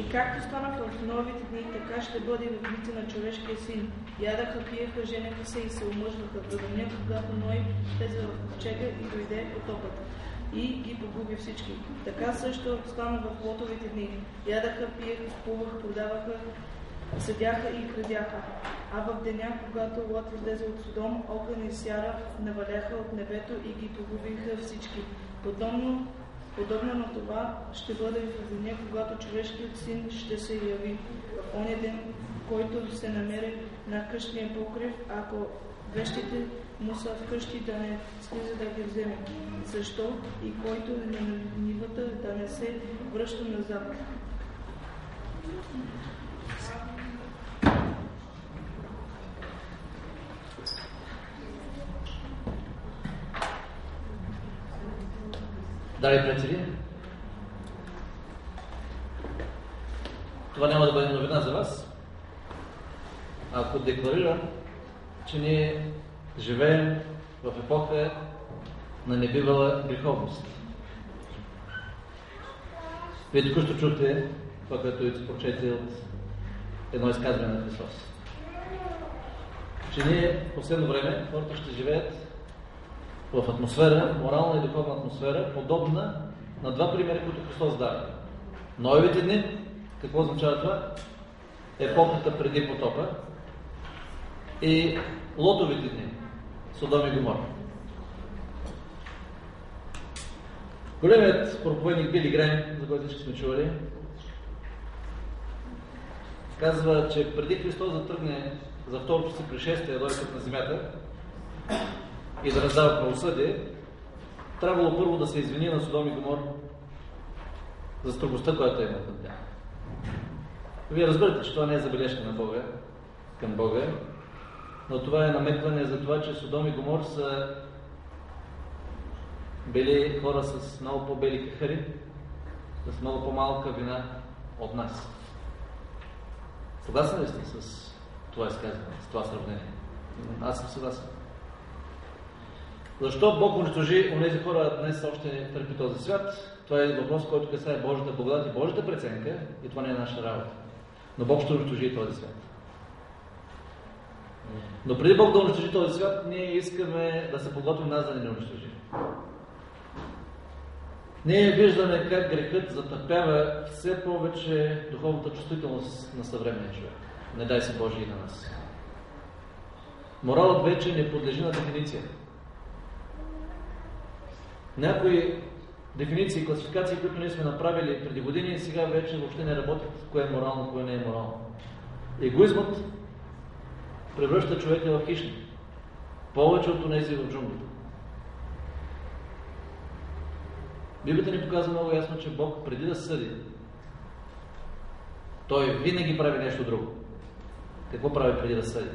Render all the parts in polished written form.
И както стана в новите дни, така ще бъде в дните на човешкия син. Ядаха, пиеха, женеха се и се омъжваха до деня, когато Ной влезе в ковчега и дойде потопът и ги погуби всички. Така също стана в Лотовите дни. Ядаха, пиеха, купуваха, продаваха, съдяха и храдяха. А в деня, когато Лот излезе от Содом, огън и сяра наваляха от небето и ги погубиха всички. Подобно на това ще бъде в деня, когато човешкият син ще се яви. В оня ден, в който се намери на къщния покрив, ако вещите му са вкъщи, да не слиза да ги вземе. Защо? И който е на нивата, да не се връща назад. Драги приятели, това няма да бъде новина за вас, ако декларирам, че ние живеем в епоха на небивала греховност. Вие току-що чухте това, което ви прочете от едно изказване на Христос. Че ние в последно време хората ще живеят в атмосфера, морална и духовна атмосфера, подобна на два примера, които Христос дава. Ноевите дни, какво означава това? Епохата преди потопа, и Лотовите дни, Содом и Гомора. Големият проповедник Били Грейм, за който всички сме чували, казва, че преди Христос да тръгне за второто си пришествие, да дойде на земята и да раздава правосъдие, трябвало първо да се извини на Содом и Гомор за строгостта, която е имал към тях. Вие разбирате, че това не е забележка на Бога, към Бога, но това е намекване за това, че Содом и Гомор са били хора с много по-бели кахари, с много по-малка вина от нас. Съгласен ли сте с това изказване, с това сравнение? Аз съм съгласен. Защо Бог унищожи онези хора днес още търпи този свят? Това е въпрос, който касае Божията благодат и Божията преценка, и това не е наша работа. Но Бог ще унищожи този свят. Но преди Бог да унищожи този свят, ние искаме да се подготвим нас да не унищожи. Ние виждаме как грехът затъпява все повече духовната чувствителност на съвременния човек. Не дай се Боже и на нас. Моралът вече не подлежи на дефиниция. Някои дефиниции, класификации, които ние сме направили преди години, сега вече въобще не работят кое е морално, кое не е морално. Егоизмът превръща човека в хищник. Повече от онези в джунглата. Библията ни показва много ясно, че Бог преди да съди, Той винаги прави нещо друго. Какво прави преди да съди?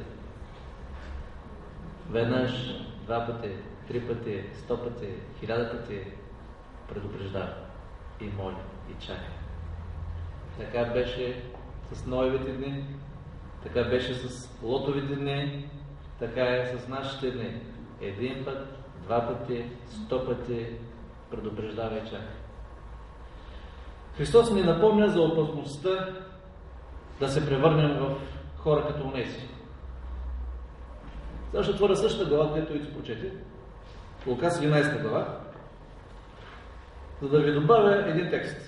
Веднъж, два пъти, 3 пъти, 100 пъти, 1000 пъти предупреждава и моли, и чака. Така беше с Ноевите дни, така беше с Лотовите дни, така е с нашите дни. 1 път, 2 пъти, 100 пъти предупреждава и чака. Христос ни напомня за опасността да се превърнем в хора като онези. Сега ще отворя същата глава, където ви прочете. Лука 17 глава, за да ви добавя един текст.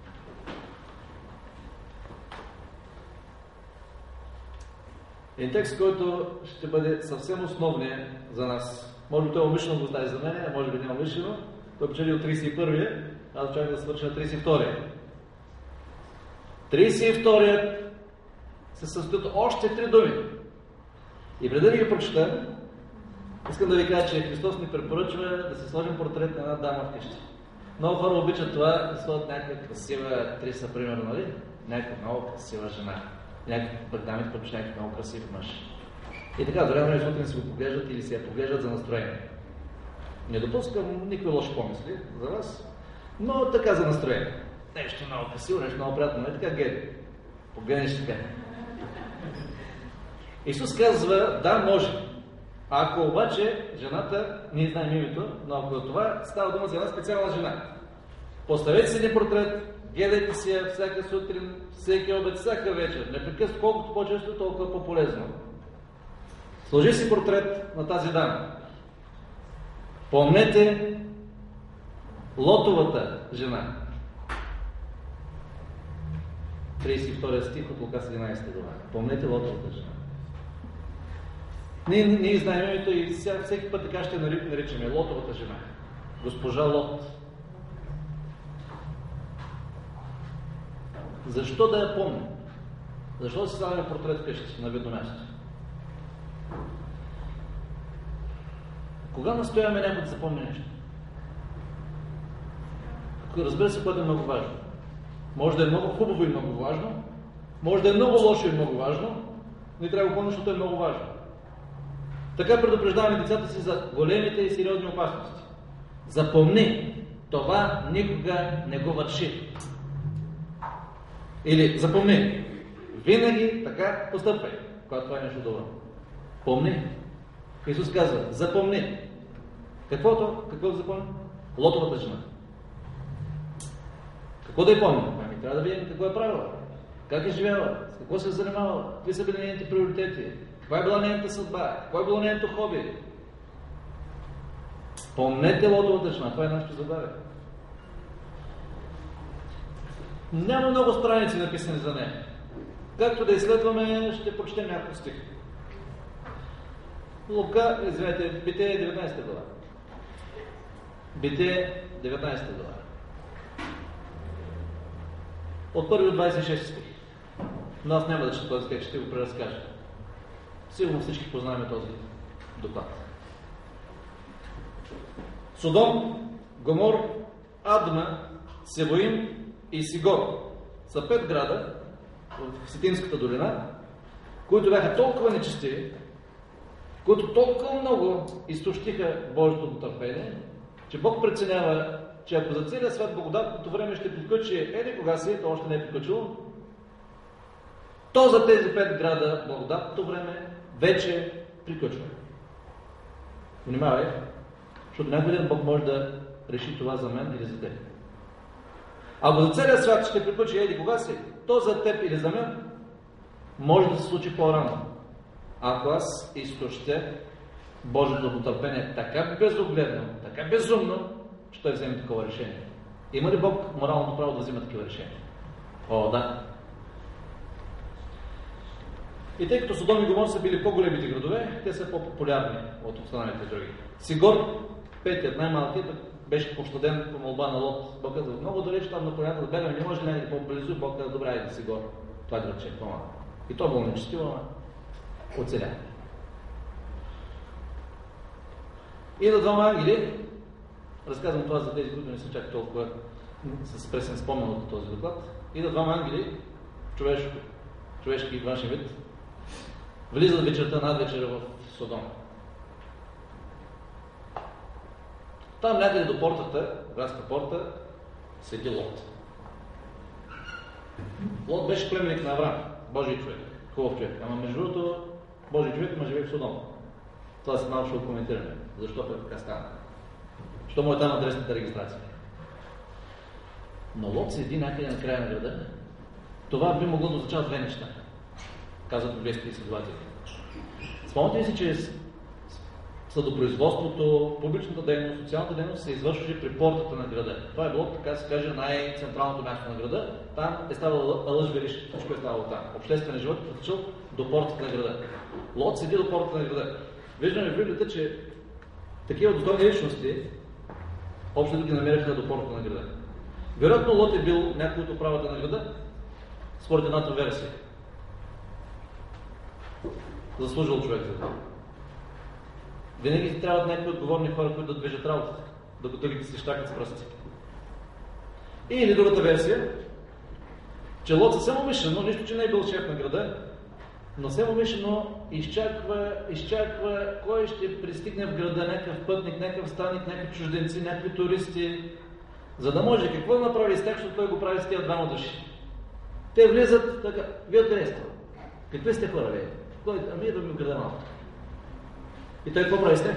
Един текст, който ще бъде съвсем основния за нас. Може би той умишлено го знае за мен, а може би не умишлено. Той печели от 31-я, аз очаквам да свърша на 32-я. 32-ят се състои от още 3 думи. И преди да ги прочета, искам да ви кажа, че Христос ни препоръчва да се сложим портрет на една дама вкъщи. Много хора обичат това, да сложат някаква красива актриса, примерно, нали? Някаква много красива жена. Някакви дамите предпочитат някакъв много красив мъж. И така, дори на сутрин си го поглеждат или си я поглеждат за настроение. Не допускам никакви лоши помисли за вас, но така за настроение. Нещо много красиво, нещо много приятно, не така гледай. Погледнеш така. Исус казва, да, може. Ако обаче жената, ние знаем името, но ако това става дума за една специална жена. Поставете си един портрет, гледайте си я всяка сутрин, всеки обед, всяка вечер. Непрекъснато, колкото по-често, толкова по-полезно. Сложи си портрет на тази дама. Помнете Лотовата жена. 32 стих от Лука 17 глава. Помнете Лотовата жена. Ние знаем името и всеки път така ще наричаме Лотовата жена. Госпожа Лот. Защо да я помним? Защо да си слагаме портрет вкъщи на видно място? Кога настояваме някой да запомни нещо? Разбира се, което е много важно. Може да е много хубаво и много важно, може да е много лошо и много важно, но и трябва да го помня, защото е много важно. Така предупреждаваме децата си за големите и сериозни опасности. Запомни, това никога не го върши. Или запомни, винаги така постъпвай, когато това е нещо добро. Помни. Исус казва, запомни. Какво да запомни? Лотовата жена. Какво да я помним? Ами трябва да видим какво е правила. Как е живяла, с какво се е занимавала, какви са били нейните приоритети, каква е била нейната съдба, какво е било нейното хоби. Помнете Лотовата жена, това е нашето задание. Няма много страници написани за нея. Както да изследваме, ще прочетем няколко стих. Битие 19 глава. Битие 19 глава. От 1 до 26 стих. Но аз няма да чета този текст, ще го преразкажа. Сигурно всички познаваме този доклад. Содом, Гомор, Адма, Севоим и Сигор са 5 града в Ситимската долина, които бяха толкова нечестиви, които толкова много изтощиха Божието търпение, че Бог преценява, че ако за целия свят благодатното време ще приключи кога си, то още не е приключило, то за тези 5 града благодатното време вече приключва. Внимавай, защото някой ден Бог може да реши това за мен или за теб. Ако за целия свят ще приключи кога си, то за теб или за мен може да се случи по-рано. Ако аз изтощя Божието търпение така безогледно, така безумно, че той вземе такова решение. Има ли Бог моралното право да взима такива решения? О, да. И тъй като Содом и Гомор са били по-големите градове, те са по-популярни от останалите други. Сигор, петият, най-малкият, беше пощаден по молба на Лот. Бог каза, много далеч там на планета да бегаме, не може някъде по-близо. Бог каза, добре, айде Сигор. Това градче е по-малко. И то било нечестиво, оцеля. И на двама ангели, разказвам това за тези, които не са чак толкова с пресен спомен от този доклад, и на двама ангели, човешки и външен вид, влизат вечерта над вечера в Содом. Там някъде до портата, градска порта, седи Лот. Лот беше племенник на Аврам, Божий човек, хубав човек. Ама между другото, Божий човек ма живее в Содом. Това се малко ще коментираме. Защо така стана? Що му е там адресната регистрация? Но Лот седи някъде на края на града. Това би могло да означава две неща, казват библейските изследователи. Спомняте ли си, че съдопроизводството, публичната дейност, социалната дейност се извършваше при портата на града. Това е било, така се каже, най-централното място на града. Там е ставало лъжбериш, всичко е ставало там. Общественият живот е протичал до портата на града. Лот седи до портата на града. Виждаме в Библията, че такива достойни личности общо ги намериха до портата на града. Вероятно Лот е бил някой от управата на града, според едната версия. Заслужил човек за това. Винаги трябват някакви отговорни хора, които да движат работата, докато другите си щакат с пръсти. Или другата версия, че Лот съвсем умишлено, нищо, че не е бил шеф на града, но съвсем умишлено изчаква кой ще пристигне в града, някакъв пътник, някакъв станик, някакви чужденци, някакви туристи, за да може какво да направи с тях, защото той го прави с тези двама души. Те влизат така, вие откъде сте? Какви сте хора, вие? Ами идваме в града малко. И той какво прави с тях?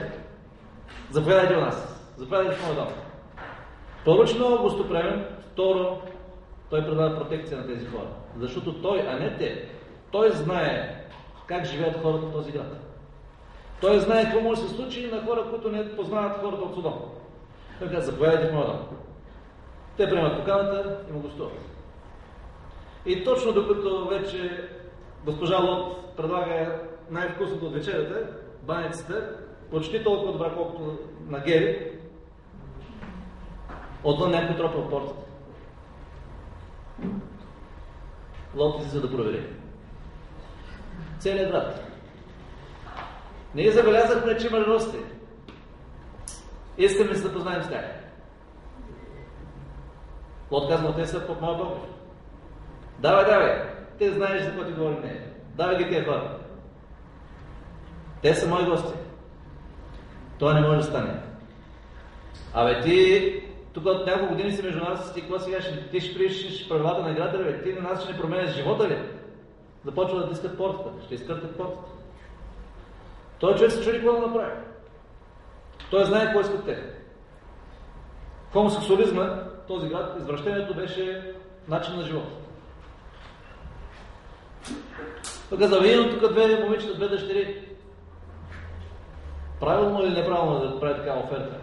Заповядайте у нас. Заповядайте в моя дом. Първо, че много гостоприемен. Второ, той предлага протекция на тези хора. Защото той, а не те, той знае как живеят хората в този град. Той знае какво може да се случи на хора, които не познават хората от Содом. Той казва, заповядайте в моя дом. Те приемат поканата и му гостуват. И точно докато вече госпожа Лот предлага най-вкусното от вечерята, баницата, почти толкова добра, колкото на Гери, отвън някой тропа в портата. Лот излиза да провери. Целият град. Ние забелязахме, че има радости. Искаме да се запознаем с тях. Лот казва, те са под моя покрив. Давай, те знаеш за какво ти говорим не. Давай ги тия хора. Те са мои гости. Това не може да стане. Абе ти, тук от няколко години си между нас, ти какво сега ти ще приемеш правилата на играта, бе? Ти на нас ще не променяш живота ли? Започва да тискат портата. Ще изкъртат портата. Той човек се чуди какво да направи. Той знае какво искат те. Хомосексуализма, този град, извращението беше начин на живота. Той каза, видим тук две момичета, две дъщери. Правилно или неправилно да прави такава оферта?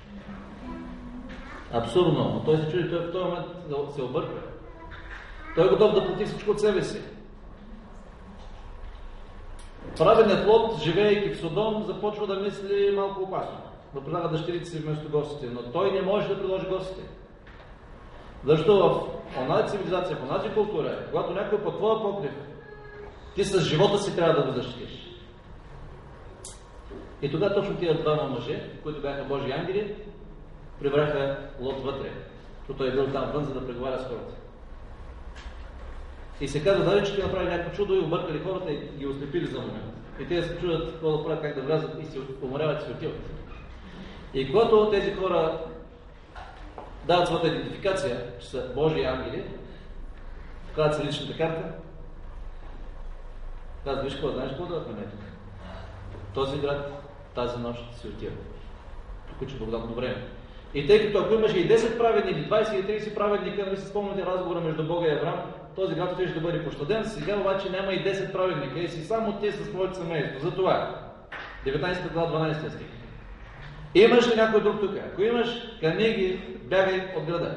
Абсурдно, но той се чуди, той в този момент се обърква. Той е готов да плати всичко от себе си. Праведният Лот, живеейки в Содом, започва да мисли малко опасно. Да предлага дъщерите си вместо гостите, но той не може да предложи гостите. Защото в онази цивилизация, в онази култура, когато някой под твоя покрив, ти с живота си трябва да го защитиш. И тогава точно тия двама мъже, които бяха Божии ангели, прибраха Лот вътре, защото той е бил там вън, за да преговаря с хората. И се казва, дали че ти направи някакво чудо и объркали хората и ги ослепили за момент. И те се чудят какво да правят, как да влязат и се уморяват и се отиват. И когато тези хора дават своята идентификация, че са Божии ангели, вкарат се личната карта, казват, виж какво, знаеш какво да върнем тук? Този град, тази нощ се отива. Приключи благодатно време. И тъй като ако имаше и 10 праведни, или 20 или 30 праведника, нали си спомняте разговора между Бога и Авраам, този град ще бъде пощаден, сега обаче няма и 10 праведника, и си само те със своето семейство. Затова, 19 глава, 12 стих. Имаш ли някой друг тук? Ако имаш, кани ги, бягай от града.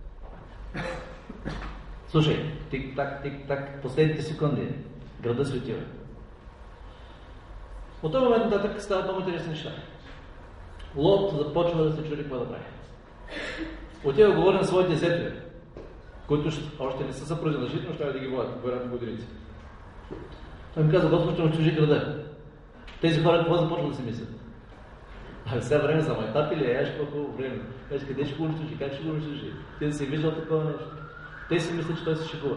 Слушай, тик-так, последните секунди, града се отива. От този момент нататък стават много интересни неща. Лот започва да се чуди какво да прави. Отива говори на своите зетове, които още не са съпрузи на жит, но ще да ги водят в годините. Той ми каза, Господ ще му чужи града. Тези хора какво започват да си мислят? А сега време за майтап или еш колко време? Еш къде ще го унищожи? Как ще го унищожи? Ти да си виждал такова нещо. Те си мислят, че той се шегува.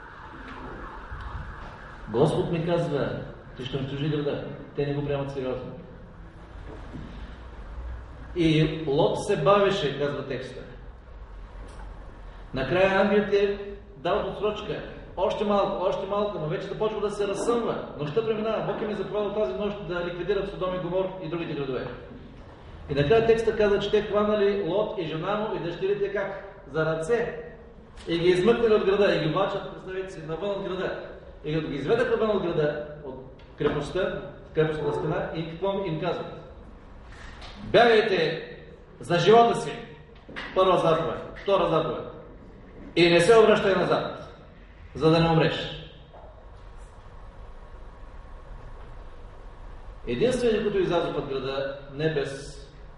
Господ ми казва, че ще унищожи града. Те не го приемат сериозно. И Лот се бавеше, казва текста. Накрая ангелите дават отсрочка. Още малко, но вече започва да се разсъмва. Нощта преминава. Бог им е заповядал тази нощ да ликвидират Содом и Гомор и другите градове. И накрая текста казва, че те хванали Лот и жена му и дъщерите как? За ръце. И ги измъкнали от града и ги влачат, представете си, навън от града. И като ги изведаха вън от града, от крепостната стена, и какво им казват? Бягайте за живота си. Първа заповед, втора заповед. И не се обръщай назад, за да не умреш. Единственият, който излязва от града, не без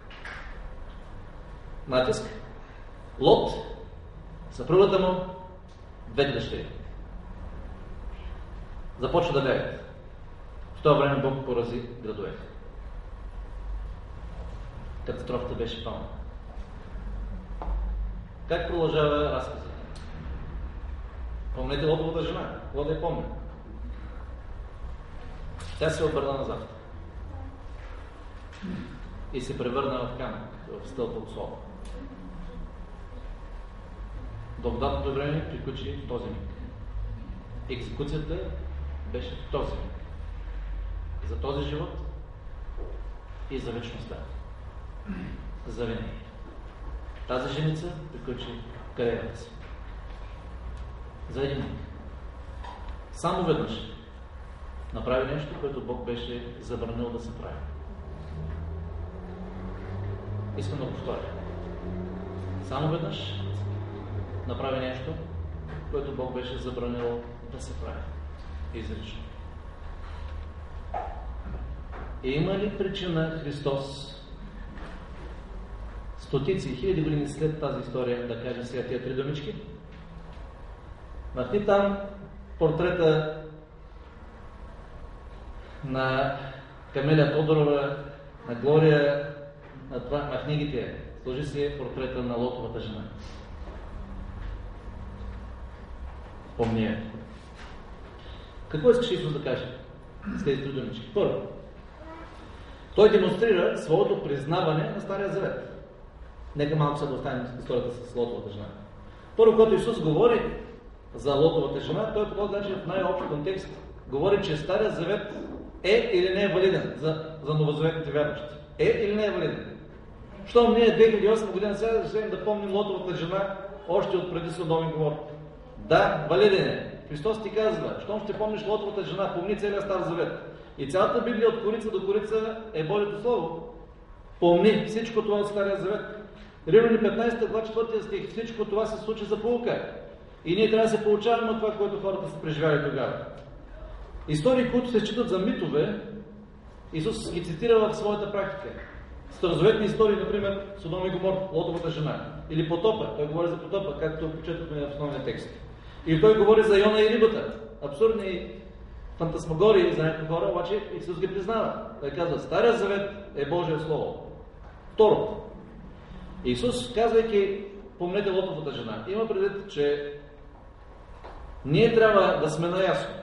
натиск, Лот, съпругата му, двете дъщери. Започва да бягат. В това време Бог порази градовете. Катастрофата беше пълна. Как продължава разказа? Помните Лотовата жена? Лот я помня. Тя се обърна назад. И се превърна в камък, в стълб от сол. Благодатното време приключи в този миг. Екзекуцията беше в този миг. За този живот и за вечността. За винаги. Тази женица приключи кариерата си. за един миг. Само веднъж направи нещо, което Бог беше забранил да се прави. Искам да повторя. Само веднъж направи нещо, което Бог беше забранил да се прави. Изрично. Има ли причина Христос стотици и хиляди години след тази история да каже сега тия три думички? Махни там портрета на Камелия Тодорова, на Глория, на книгите. Сложи си портрета на Лотовата жена. Помни я. Какво искаш Исус да каже с тези три думички? Първо, той демонстрира своето признаване на Стария Завет. Нека малко се да оставим историята с Лотовата жена. Първо, когато Исус говори за Лотовата жена, той по този начин в най-общ контекст говори, че Стария Завет е или не е валиден за новозаветните вярващи. Е или не е валиден? Щом ние 2008 година сега да вземем да помним Лотовата жена още от преди Содом и Гомора. Да, валиден е. Христос ти казва, щом ще помниш Лотовата жена, помни целия Стар Завет. И цялата Библия от корица до корица е Божието Слово. Помни всичко това от Стария Завет. Римляни 15 глава 4 стих. Всичко това се случи за поука. И ние трябва да се получаваме от това, което хората са преживяли тогава. Истории, които се считат за митове, Исус ги цитира в своята практика. Старозаветни истории, например, Содом и Гомор, Лотовата жена. Или потопа. Той говори за потопа, както прочетохме в основния текст. Или той говори за Йона и рибата. Абсурдни фантасмагории за някои хора, обаче Исус ги признава. Той казва, Стария Завет е Божие Слово. Второ, Исус, казвайки, помнете Лотовата жена, има предвид, че ние трябва да сме наясно,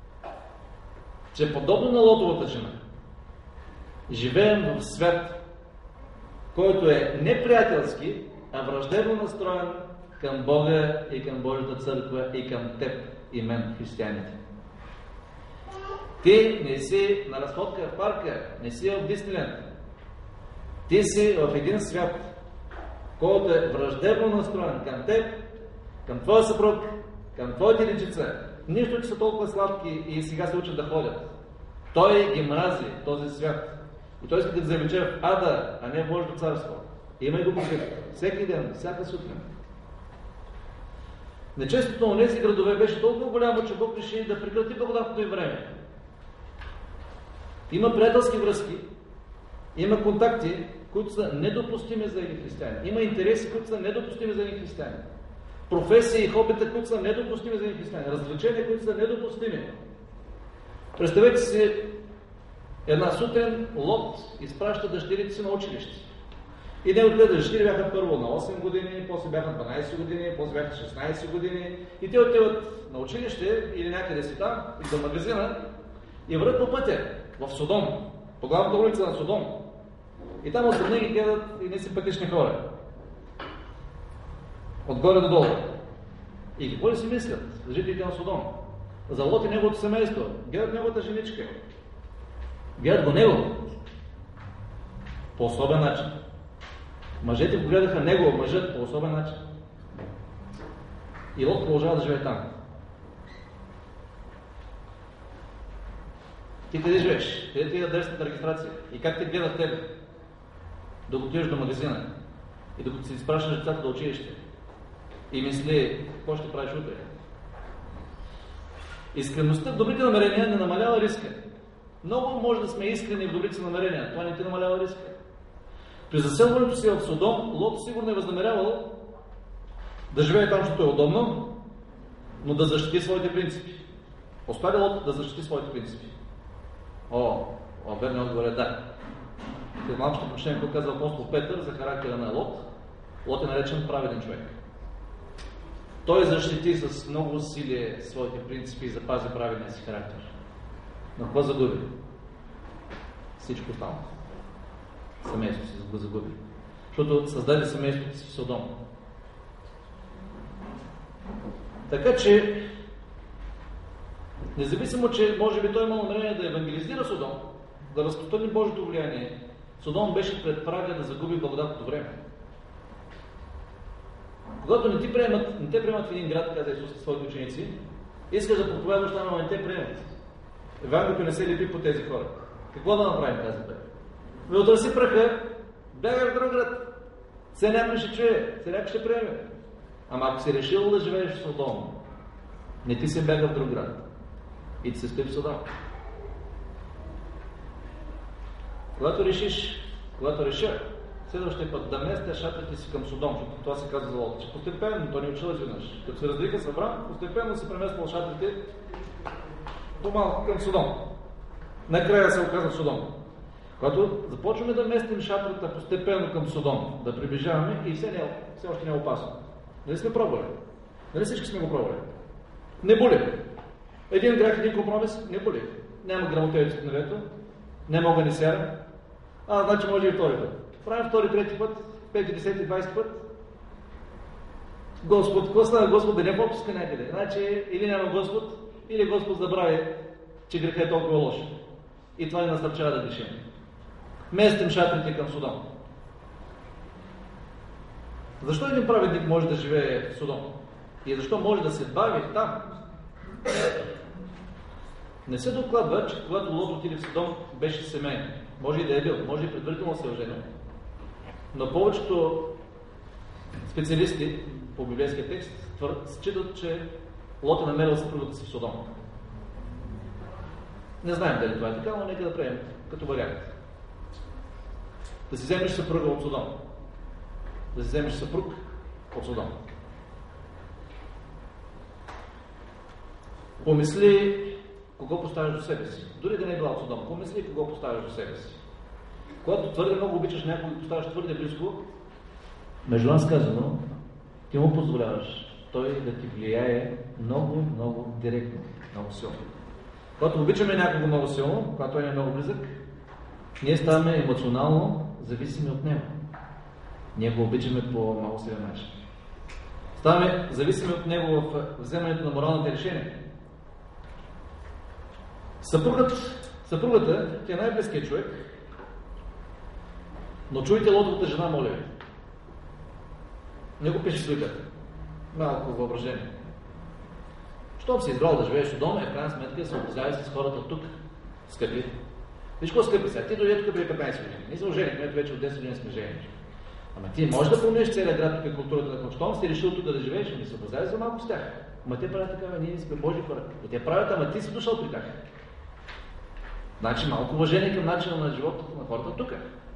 че подобно на Лотовата жена, живеем в свят, който е неприятелски, а враждебно настроен към Бога и към Божията църква и към теб и мен, християните. Ти не си на разходка в парка, не си в Дисниленд. Ти си в един свят, който е враждебно настроен към теб, към твоя съпруг, към твоите дечица. Нищо, че са толкова сладки и сега се учат да ходят. Той ги мрази, този свят. И той иска да завлече в ада, а не в Божието царство. Имай го предвид. Всеки ден, всяка сутрин. Нечестието на тези градове беше толкова голямо, че Бог реши да прекрати благодатното им време. Има приятелски връзки, има контакти, които са недопустими за един християн. Има интереси, които са недопустими за един християн. Професии и хобита, които са недопустими за един християн. Развлечения, които са недопустими. Представете си, една сутрин Лот изпраща дъщерите си на училище. И неговите дъщери бяха първо на 8 години, после бяха 12 години, после бяха 16 години. И те отиват на училище или някъде си там, и до магазина, и върват по пътя в Содом, по главната улица на Содом. И там отстрани ги гледат и не симпатични хора. Отгоре до долу. И какво ли си мислят жителите на Содом? За Лот и неговото семейство. Гледат неговата женичка. Гледат го него. По особен начин. Мъжете го гледаха него, мъжът по особен начин. И Лот продължава да живее там. Ти къде живееш? Къде ти е адресната регистрация? И как те гледат тебе? Докато отидеш до магазина и докато си изпращаш децата до училище и мисли, какво ще правиш утре? Искреността в добрите намерения не намалява риска. Много може да сме искрени в добрите намерения, това не ти намалява риска. При заселването си в Содом, Лот сигурно е възнамерявал да живее там, защото е удобно, но да защити своите принципи. Успя ли Лот да защити своите принципи? Верният отговор е да. След малко ще прочетем какво казва апостол Петър за характера на Лот. Лот е наречен праведен човек. Той защити с много усилие своите принципи и запази праведния си характер. Но какво загуби? Всичко останало. Семейството си го загуби. Защото създаде семейството си в Содом. Така че, независимо, че може би той имал намерение да евангелизира Содом, да разпространи Божието влияние, Содом беше пред прага да загуби благодатното време. Когато не те приемат в един град, каза Исус на своите ученици, искаш да проповядваш там, но не те приемат. Евангелието не се лепи по тези хора. Какво да направим, каза той? Отраси праха, бягай в друг град. Все някой ще чуе, все някой ще приеме. Ама ако си решил да живееш в Содом, не ти се бяга в друг град. И ти се стои в Содом. Когато реша, следващия път да местя шатрите си към Содом, защото това се казва за Лот, че постепенно, то не учил изведнъж. Като се раздриха с Аврам, постепенно се премествал шатрите по-малко към Содом. Накрая се оказа в Содом. Когато започваме да местим шатрата постепенно към Содом, да приближаваме и все още не е опасно. Нали сме пробвали? Нали всички сме го пробвали? Не боли. Един грях, един компромис, не боли. Няма грамотевици в небето, няма огънесяра. Значи може и втори път. Правим втори, трети път, 5, 10, 20 път. Господ, какво става Господ да не попуска някъде? Значи или няма Господ, или Господ забрави, че греха е толкова лош. И това ни насърчава да грешим. Местим шатрите към Содом. Защо един праведник може да живее в Содом? И защо може да се бави там? Не се докладва, че когато Лот отиде в Содом, беше семейен. Може и да е бил, може и предварително се оженил. Но повечето специалисти по библейския текст считат, че Лот е намерил съпругата си в Содом. Не знаем дали това е така, но нека да приемем като вариант. Да си вземеш съпруга от Содом. Да си вземеш съпруг от Содом. Помисли кого поставяш до себе си. Дори да не е била от Содом. Помисли кого поставяш до себе си. Когато твърде много обичаш някой, поставяш твърде близко, между нас казано, ти му позволяваш той да ти влияе много, много директно, много силно. Когато обичаме някого много силно, когато той е много близък, ние ставаме емоционално зависими от него. Ние го обичаме по много силен начин. Ставаме зависими от него в вземането на моралните решения. Съпругата е най-близкият човек, но чуйте Лотовата жена, моля ви. Не го пише свиката. Малко въображение. Щом си избрал да живееш у дома, в крайна сметка се опознавай с хората тук, скъпи. Виж какво скъпи сега? Ти дойде тук преди 15 години. Ние се оженихме, ето вече от 10 години сме жени. Ама ти можеш да промениш целия град, тук е културата на Щом си решил тук да живееш, ами се опознавай за малко с тях. Ама те правят такава, ние сме Божи хора. И те правят, ама ти си дошъл при тях. Значи малко уважение към начина на живота на хората тук.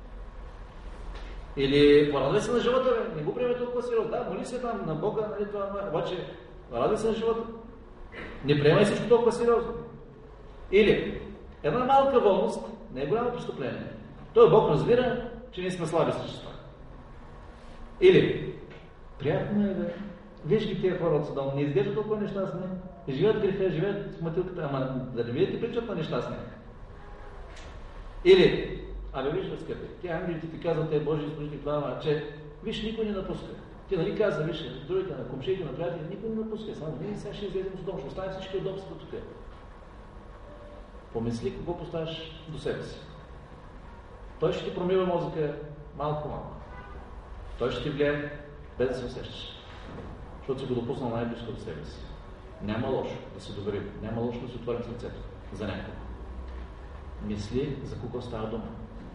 Или порадвай се на живота, бе. Не го приеме толкова сериозно. Да, моли се там на Бога, нали това, обаче радвай се на живота. Не приемай всичко толкова сериозно. Или една малка волност не е голямо престъпление. Той Бог разбира, че ние сме слаби същества. Или приятно е да виж ги тия хора от Содом, не изглеждат толкова нещастни, живеят греха, живеят в мътилката, ама да не видите причат на нещастни. Или, виж, скъпи, тя ангелите ти казват, те Божии служители това, че виж, никой не напуска. Ти нали каза, виж, другите на комшиите, на приятели, никой не напуска. Само ние сега ще излезем с дом, ще оставим всички удобства тук. Помисли какво поставяш до себе си. Той ще ти промива мозъка малко. Той ще ти влияе без да се усещаш. Защото си го допуснал най-близко до себе си. Няма лошо да се доверим. Няма лошо да се отворим сърцето за някого. Мисли за кого става дума.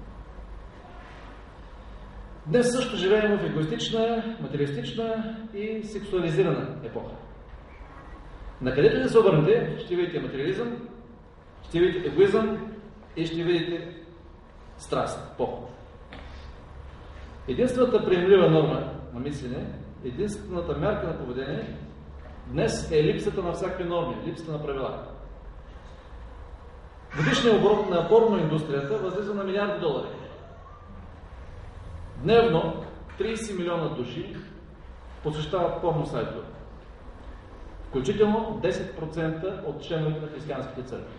Днес също живеем в егоистична, материалистична и сексуализирана епоха. Накъдето да се обърнете, ще видите материализъм, ще видите егоизъм и ще видите страст, поход. Единствената приемлива норма на мислене, единствената мярка на поведение днес е липсата на всякакви норми, липсата на правила. Годишният оборот на порноиндустрията възлиза на $1 милиард. Дневно 30 милиона души посещават порно сайтове. Включително 10% от членовете на християнските църкви.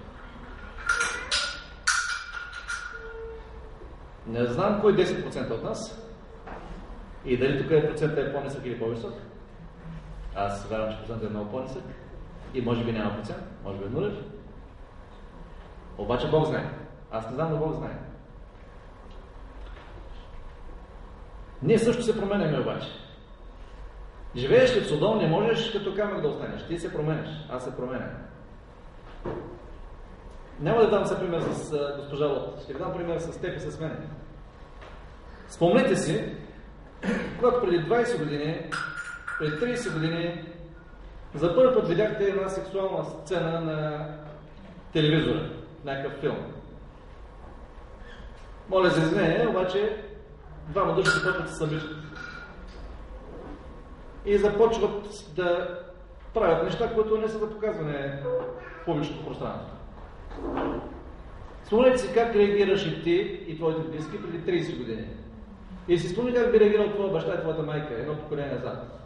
Не знам кой 10% от нас и дали тук процентът е по-нисък или по-висок. Аз вярвам, че процентът е много по-нисък и може би няма процент, може би е нулев. Обаче Бог знае. Аз не знам, но Бог знае. Ние също се променяме обаче. Живееш ли в Содом, не можеш като камък да останеш. Ти се променяш, аз се променям. Няма да дам се пример с госпожа Лот. Ще ви дам пример с теб и с мен. Спомнете си, когато преди 20 години, преди 30 години, за първи път видяхте една сексуална сцена на телевизора, някакъв филм. Моля за извинение, обаче двама души започват да се събичат. И започват да правят неща, които не са за показване в публичното пространство. Спомнете си как реагираш и ти и твоите близки преди 30 години. И си спомни как би реагирал твоя баща и твоята майка, едно поколение назад.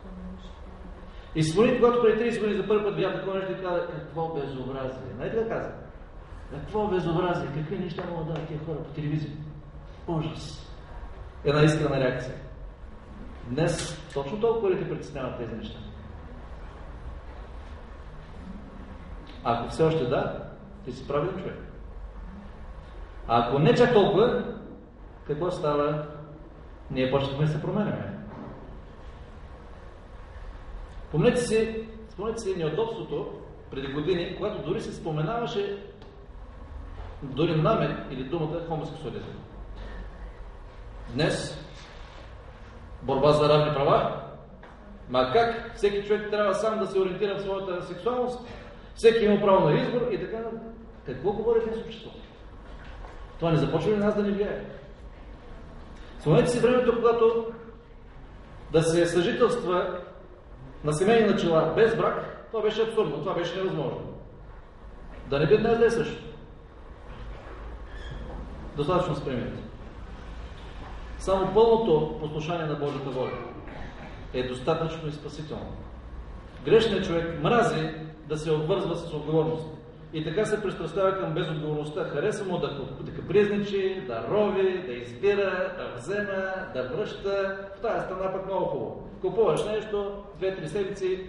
И си спомни, когато преди 30 години за първи път видя такова нещо и каза, какво безобразие. Знаете ли каза? Какво безобразие, какви неща могат да дадат тия хора по телевизия? Ужас. Една искрена реакция. Днес точно толкова ли те притесняват тези неща? Ако все още да, ти си правилен човек. А ако не чак толкова, какво става? Ние почнахме да се променяме. Спомнете си неудобството преди години, когато дори се споменаваше дори намек или думата хомосексуализъм. Днес борба за равни права. Ма как? Всеки човек трябва сам да се ориентира в своята сексуалност. Всеки има право на избор и така. Какво говори днес обществото? Това не започва ли нас да ни влияе? Спомнете си времето, когато да се съжителства на семейни начала без брак, това беше абсурдно, това беше невъзможно. Да не би днес да е също. Достатъчно с примерите. Само пълното послушание на Божията воля е достатъчно и спасително. Грешният човек мрази да се обвързва с отговорност. И така се пристрастява към безотговорността. Харесва му да капризничи, да рови, да избира, да взема, да връща. В тази страна пък много хубаво. Купуваш нещо, 2-3 седмици,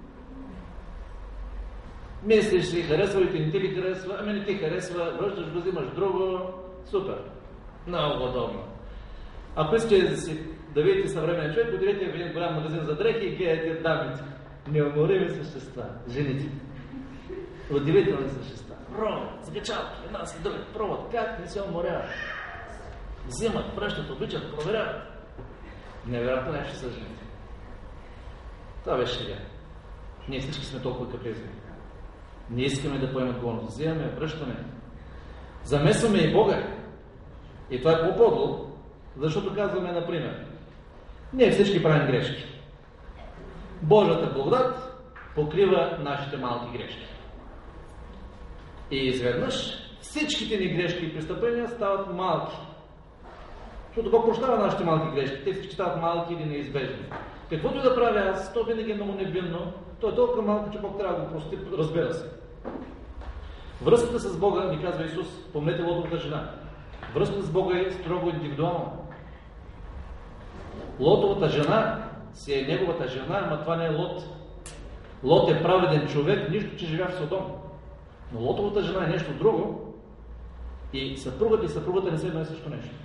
мислиш си, харесва ли ти, не ти ли харесва, ами не ти харесва, връщаш го, взимаш друго. Супер. Много удобно. Ако искате да видите съвременен човек, отидете в един голям магазин за дрехи и гледате дамите. Неуморими същества, жените. Удивителни същества. Роват, закачават, една след друга, пробват, как не се уморяват. Взимат, връщат, обичат, проверяват. Невероятно нещо са жените. Това беше шега. Ние всички сме толкова капризни. Не искаме да поемем отговорност. Взимаме, връщаме. Замесваме и Бога. И това е по-подло, защото казваме, например, ние всички правим грешки. Божията благодат покрива нашите малки грешки. И изведнъж всичките ни грешки и престъпления стават малки. Защото Бог прощава нашите малки грешки. Те всички стават малки или неизбежни. Каквото и да правя аз, то винаги е много невинно. То е толкова малко, че Бог трябва да го прости, разбира се. Връзката с Бога, ни казва Исус, помнете Лотовата жена. Връзката с Бога е строго индивидуална. Лотовата жена си е неговата жена, ама това не е Лот. Лот е праведен човек, нищо, че живя в Содом. Но Лотовата жена е нещо друго и съпругата и съпругата не се едно и също нещо.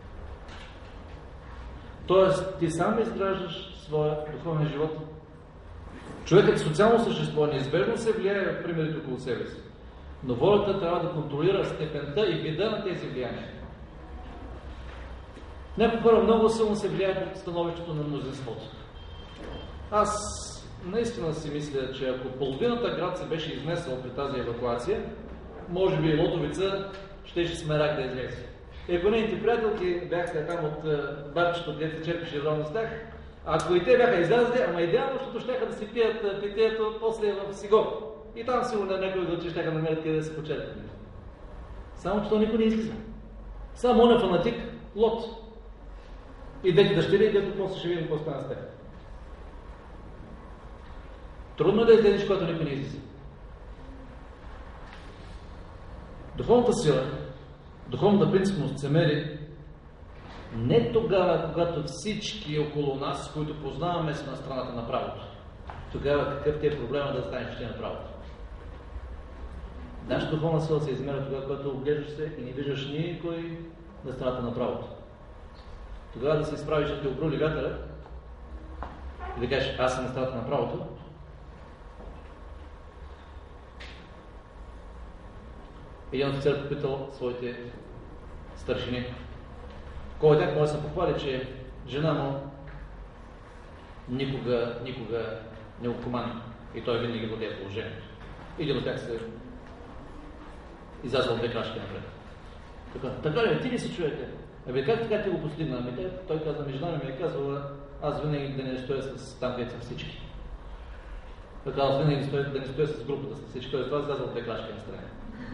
Тоест, ти сам изграждаш своя духовен живот. Човекът е социално същество, неизбежно се влияе в примерите около себе си. Но волята трябва да контролира степента и вида на тези влияния. Някои хора много силно се влияят от становището на мнозинството. Аз наистина си мисля, че ако половината град се беше изнесъл при тази евакуация, може би Лотовица щеше смерак да излезе. И ако нейните приятелки бяха там от барчето, където се черпеше ровно с тях, ако и те бяха излязли, ама идеално, защото щяха да си пият питието после в Сиго. И там сигурно някой да щяха да намерят къде да се почерпят. Само че то никой не излиза. Само он е фанатик, Лот. И двете дъщери, където после ще видим какво стана с тях. Трудно е да излезеш, когато никой не излиза. Духовната сила, духовната принципност се мери не тогава, когато всички около нас, които познаваме, са на страната на правото. Тогава какъв ти е проблема да станеш ти на правото? Нашата духовна сила се измерва тогава, когато оглеждаш се и не виждаш никой на страната на правото. Тогава да се изправиш, да те обрули вятъра и да кажеш, аз съм на страната на правото, един офицер попитал своите старшини. Кой от тях може да се похвали, че жена му никога не го командва и той винаги владее положението. Един от тях се излязъл две крачки напред. Така ли, ти ли си човека? Как така ти го постигна? Той каза, жена ми е казвала, аз винаги да не стоя с там, където са всички. Той каза, винаги да не стоя с групата с всички. Той излязъл две крачки на страна.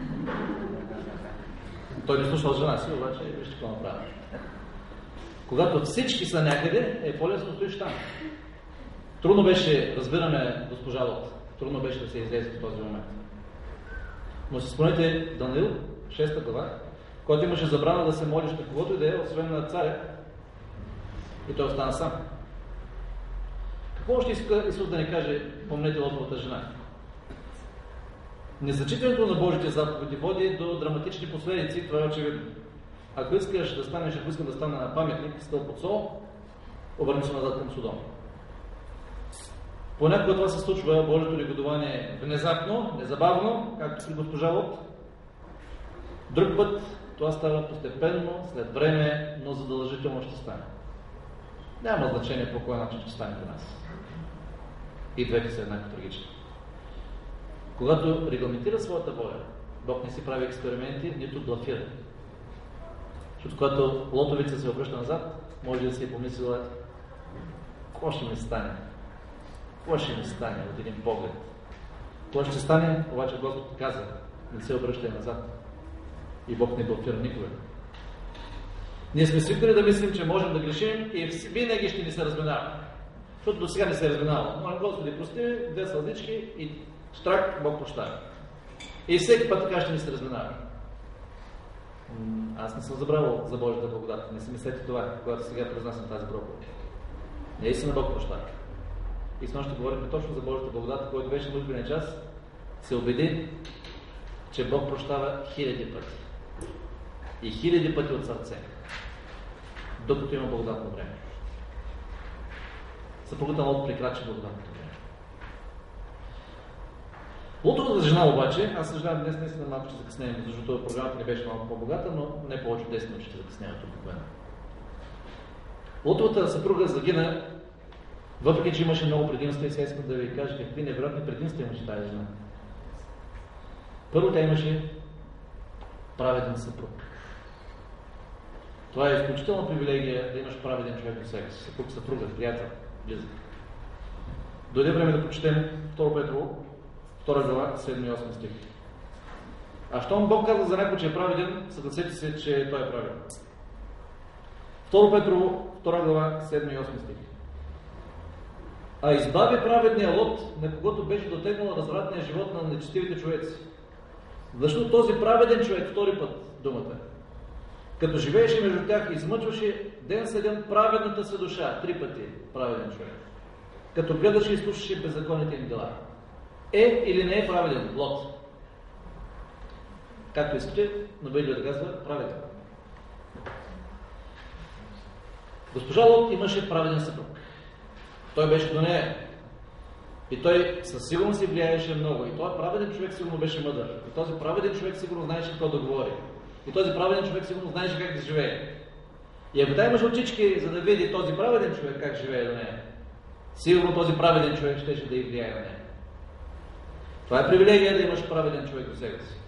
Той не слушал жена си, обаче вижте какво направи. Когато всички са някъде, по-лесно стоиш там. Трудно беше, разбираме госпожа Лот, трудно беше да се излезе в този момент. Но си спомнете Даниил, 6 глава, който имаше забрана да се молиш на когото и да е, освен на царя, и той остана сам. Какво още иска Исус да ни каже, помнете Лотовата жена? Незачитането на Божите заповеди води до драматични последици, това е очевидно. Ако искаш да станеш, ако искам да стана на паметник, стълб от сол, обърни се назад към Содом. Понякога това се случва, Божието негодувание внезапно, незабавно, както при госпожа Лот. Друг път това става постепенно, след време, но задължително ще стане. Няма значение по кой начин ще стане при нас. И двете са еднакво трагични. Когато регламентира своята воля, Бог не си прави експерименти, нито блафира. Защото когато Лотовица се обръща назад, може да си е помислила, какво ще ми стане? Какво ще ми стане от един поглед? Какво ще стане? Обаче Господ каза, не се обръщай назад. И Бог не блафира никога. Ние сме свикнали да мислим, че можем да грешим и винаги ще ни се разминава. Защото до сега не се е разминавало. Моля Господи, прости, две сълзички и штрак, Бог прощава. И всеки път така ще ни се разминава. Аз не съм забравил за Божията благодат. Не си мислете това, когато сега произнасям тази проповед. Наистина Бог прощава. И с нощи говорихме точно за Божията благодат, който беше на молитвения час, се убеди, че Бог прощава 1000 пъти. И 1000 пъти от сърце. Докато има благодатно време. Съпругата Лот прекрачи благодатното време. Лотовата жена обаче, аз съжалявам, днес наистина малко ще закъснеем, защото програмата не беше малко по-богата, но не повече от 10 минути ще закъснеем тук обикновено. Лотовата съпруга загина, въпреки че имаше много предимства, и сега искам да ви кажа какви невероятни предимства имаше тази жена. Първо, тя имаше праведен съпруг. Това е изключителна привилегия да имаш праведен човек до себе си. Съпруга, приятел, близък. Дойде време да прочетем 2 Петрово, 2 глава, 7 и 8 стих. А щом Бог казва за някой, че е праведен, съгласете се, че той е праведен. 2 Петрово, 2 глава, 7 и 8 стих. А избави праведния Лот, на когото беше дотегнал развратния живот на нечестивите човеци. Защото този праведен човек, втори път думата, като живееше между тях, измъчваше ден след ден праведната си душа, 3 пъти праведен човек. Като гледаше и слушаше беззаконните им дела. Е или не е праведен Лот? Както искате, но Библията казва праведен. Госпожа Лот имаше праведен съпруг. Той беше до нея. И той със сигурност си влияеше много. И този праведен човек сигурно беше мъдър. И този праведен човек сигурно знаеше какво да говори. И този праведен човек сигурно знаеше как да живее. И ако тя имаше очички, за да види този праведен човек как живее до нея, сигурно този праведен човек щеше да й влияе на нея. Това е привилегия да имаш праведен човек до себе си.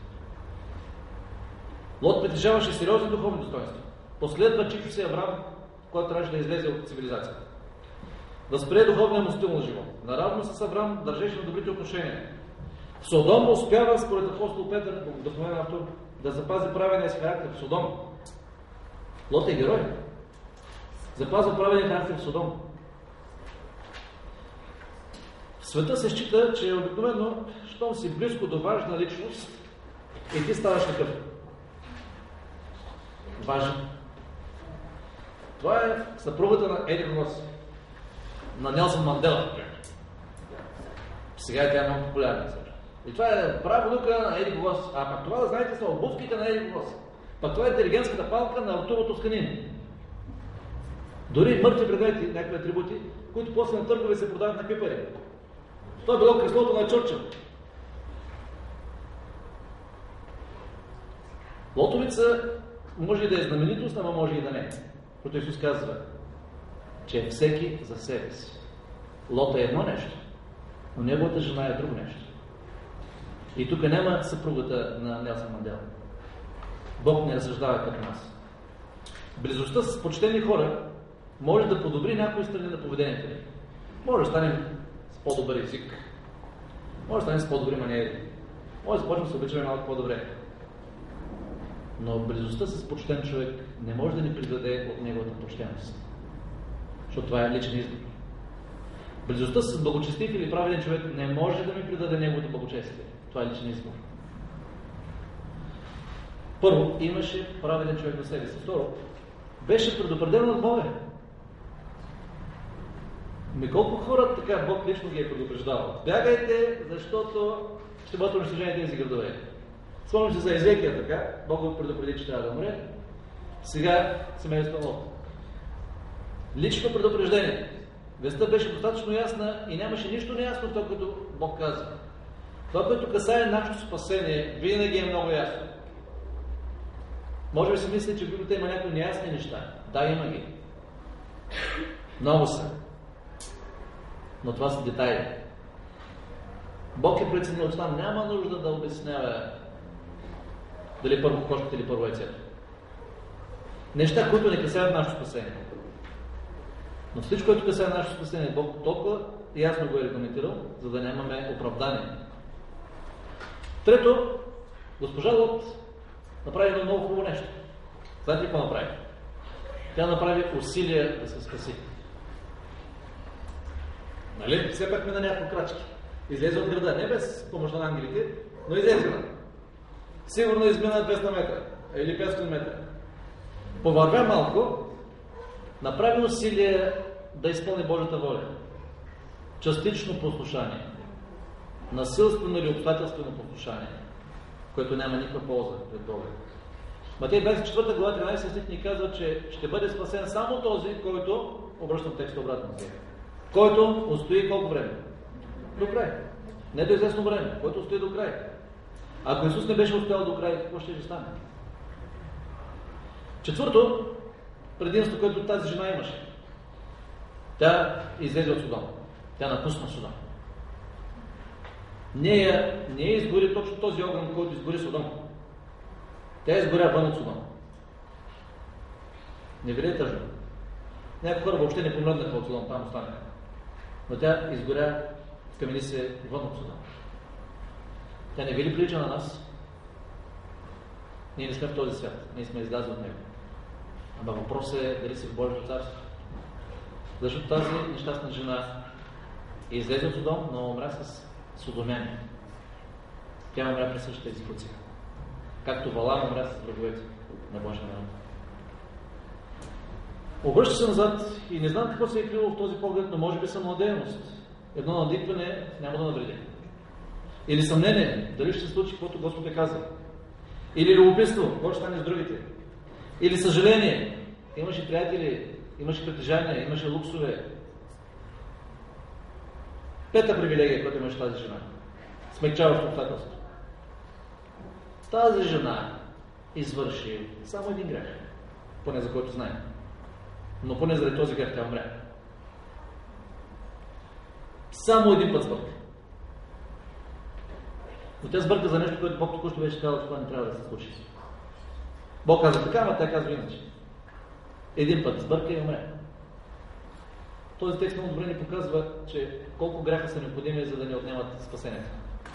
Лот притежаваше сериозни духовни достоинства. Последва чичо си Аврам, който трябваше да излезе от цивилизацията. Възприе духовния му стил на живот. Наравно с Аврам държеше на добрите отношения. В Содом успява, според апостол Петър, вдъхновен автор, да запази праведния си характер в Содом. Лот е герой. Запазва праведния характер в Содом. В света се счита, че обикновено, щом си близко до важна личност, и ти ставаш такъв. Важен. Това е съпругата на Еди Глос, на Нелсън Мандела. Сега тя е много популярна. И това е правонука на Еди Глос. А пак това, да знаете, са обувките на Еди Глос. Пак това е интелигентската палка на Артуро Тосканин. Дори мъртви, предайте някакви атрибути, които после на търгове се продават на какви пари. Това е било креслото на Чърчил. Лотовица може и да е знаменитост, ама може и да не. Защото Исус казва, че всеки за себе си. Лот е едно нещо, но неговата жена е друго нещо. И тук няма съпругата на Нелсън Мандела. Бог не разсъждава като нас. Близостта с почтени хора може да подобри някои страни на поведението ни. Може да станем с по-добър език. Може да станем с по-добри маниери. Може да започнем да се обичаме малко по-добре. Но близостта с почтен човек не може да ни придаде от неговата почтеност. Защото това е личен избор. Близостта с благочестив или праведен човек не може да ми придаде неговото благочестие. Това е личен избор. Първо, имаше праведен човек в себе си. Второ, беше предупреден от Бога. Колко хора така Бог лично ги е предупреждавал? Бягайте, защото ще бъдат унищожени тези градове. Спомням се за Езекия така, Бог го предупреди, че трябва да умре. Сега семейството Лот. Лично предупреждение. Вестта беше достатъчно ясна и нямаше нищо неясно в това, което Бог каза. Това, което касае нашето спасение, винаги е много ясно. Може би си мисли, че в Библията има някои неясни неща. Да, има ги. Много са. Но това са детайли. Бог е преценил, че там няма нужда да обяснява дали първо кошката или първо яйцето. Неща, които не касаят нашето спасение. Но всичко, което касае нашето спасение, Бог толкова ясно го е регламентирал, за да нямаме оправдание. Трето, госпожа Лот направи едно много хубаво нещо. Знаете ли какво направи? Тя направи усилия да се спаси. Нали? Все пак мина няколко крачки. Излезе от града, не без помощта на ангелите, но излезе. Сигурно измина 200 метра или 500 метра. Повървя малко, направи усилие да изпълни Божията воля. Частично послушание. Насилствено или обстоятелствено послушание, което няма никаква полза пред Бога. Матей 24 глава 13 стих ни казва, че ще бъде спасен само този, който, обръщам текста обратно на сега, който устои колко време? До край. Не до известно време, който устои до край. Ако Исус не беше устоял до край, какво ще стане? Четвърто, предимство, което тази жена имаше. Тя излезе от Содом. Тя напусна Содом. Не изгори точно този огън, който изгори Содом. Тя изгоря вън от Содом. Не ви ли е тъжно? Някои хора въобще не помръднаха от Содом, там останаха. Но тя изгоря в камени се вън от Содом. Тя не ви ли прилича на нас? Ние не сме в този свят. Ние сме излязли от него. Ама въпросът е дали си в Божието царство. Защото тази нещастна жена излезе от Содом, но умря с содомяни. Тя умря при същата екзекуция. Както Валам умря с враговете на Божия народ. Обръща се назад и не знам какво се е крило в този поглед, но може би самонадеяност. Едно надикване няма да навреди. Или съмнение, дали ще се случи каквото Господ е казал. Или любопитство, какво ще стане с другите. Или съжаление. Имаше приятели, имаше притежания, имаше луксове. Пета привилегия, която имаше тази жена. Смекчаващо обстоятелство. Тази жена извърши само един грех. Поне за който знаем. Но поне заради този грех тя умря. Само един път сбърка. Но тя сбърка за нещо, което Бог току-що беше казал, че това не трябва да се случи. Бог казва така, но тя казва иначе. Един път сбърка и умре. Този текст много добре ни показва, че колко греха са необходими, за да ни отнемат спасението.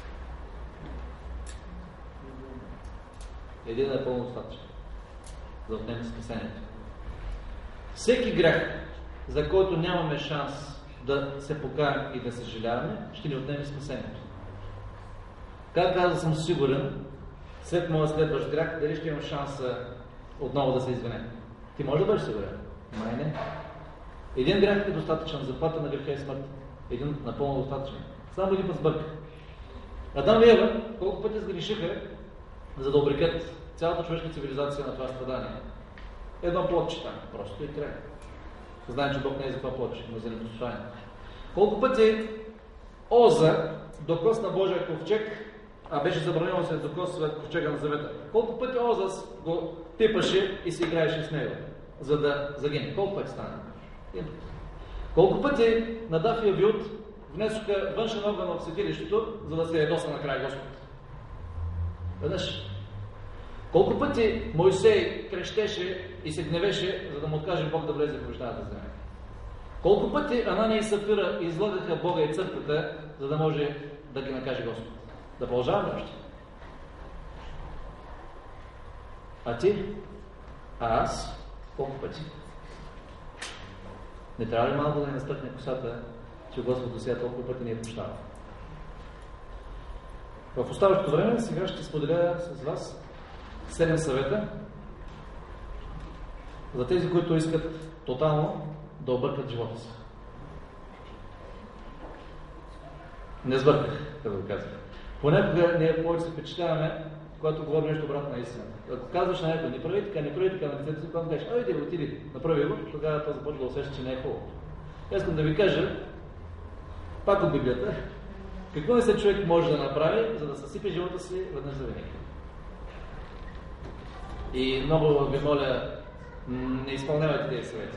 Един е пълно достатъчен, за да отнеме спасението. Всеки грех, за който нямаме шанс да се покаем и да съжаляваме, ще ни отнеме спасението. Как аз да съм сигурен, след моя следващ грех, дали ще имам шанса отново да се извиня? Ти може да бъдеш сигурен? Май не. Един грех е достатъчен, заплата на греха е смърт. Един напълно достатъчен. Само един път сбърка. Адам и Ева колко пъти сгрешиха, за да обрекат цялата човешка цивилизация на това страдание. Едно плотче там, просто и край. Знаем, че Бог не е за това плочи, но за непослушание. Колко пъти Оза докосна Божия ковчег, а беше забранено да се докосва ковчега на завета. Колко пъти Оза го пипаше и се играеше с него, за да загине. Колко пъти стане? Колко пъти Надав и Авиуд внесоха външен огън в светилището, за да се ядоса накрая Господ? Веднъж. Колко пъти Мойсей крещеше и се гневеше, за да му откаже Бог да влезе в обещаната земя? Колко пъти Анания и Сапфира излагаха Бога и църквата, за да може да ги накаже Господ? Да продължаваме още. А ти? А аз? Колко пъти? Не трябва ли малко да ни настъпне косата, че Господ до сега толкова пъти ни е прощава? В оставащото време сега ще споделя с вас 7 съвета за тези, които искат тотално да объркат живота си. Не сбърках, като го казах. Понякога ние повече се впечатляваме, когато говорим нещо обратно на истината. Ако казваш на някой, не прави така на лицето си, когато кажеш, айде, отиди, направи го, тогава то започва да усеща, че не е хубаво. Искам да ви кажа, пак от Библията, какво не се човек може да направи, за да съсипе живота си веднъж за винаги. И много ви моля, не изпълнявайте тези съвети.